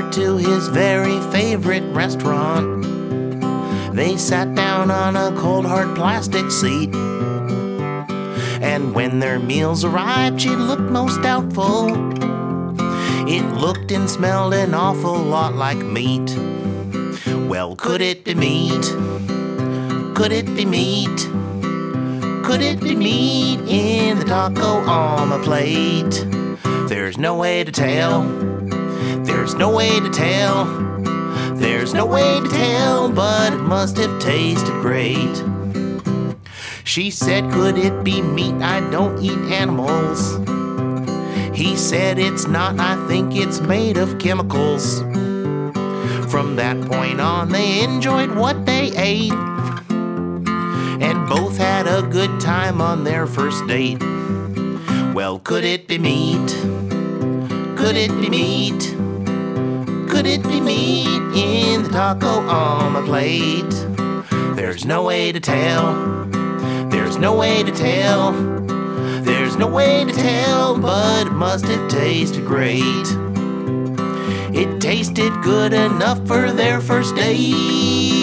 went to his very favorite restaurant. They sat down on a cold hard plastic seat. And when their meals arrived, she looked most doubtful. It looked and smelled an awful lot like meat. Well, could it be meat? Could it be meat? Could it be meat in the taco on my plate? There's no way to tell. There's no way to tell. There's no way to tell, but it must have tasted great. She said, could it be meat? I don't eat animals. He said, it's not, I think it's made of chemicals. From that point on, they enjoyed what they ate, and both had a good time on their first date. Well, could it be meat? Could it be meat? Could it be meat in the taco on my plate? There's no way to tell. There's no way to tell. There's no way to tell, but it must have tasted great. It tasted good enough for their first date.